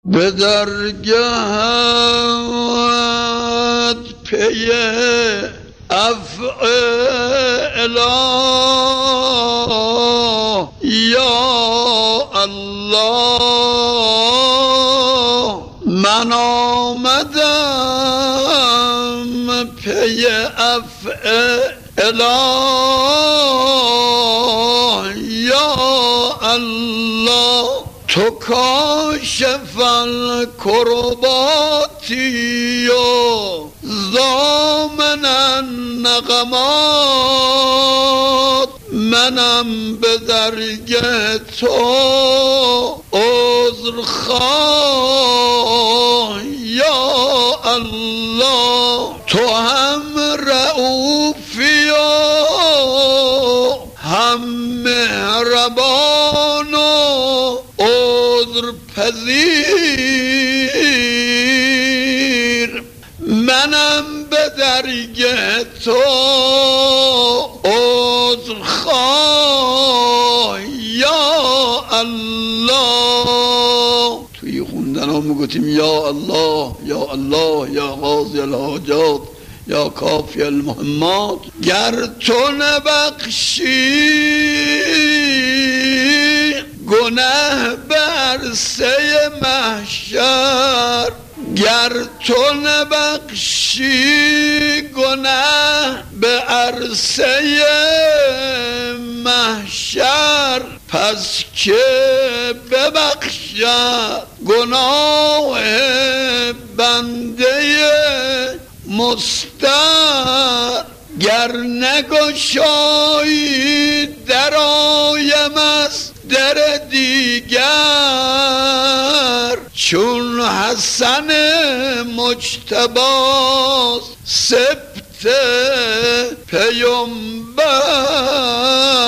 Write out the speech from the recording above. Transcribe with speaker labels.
Speaker 1: به درگهت پی افعلا یا الله، من آمدم پی افعلا یا الله، تو کاشف الکرباتی و ضامن النقمات، منم به درگه تو عذرخواه یا الله، تو هم رؤوفی و هم مهربان و عذرپذیر، منم به درگه تو عذرخواه یا الله. توی خوندن ها میگوتیم یا الله یا الله یا قاضی الحاجات یا کافی المهمات. گر تو نبخشی گناه به عرصه محشر، گر تو نبخشی گناه به عرصه محشر، پس که ببخشد گناه بنده مستر، گر نگشایی درایم از در دیگر، چون حسن مجتبی سبط پیامبر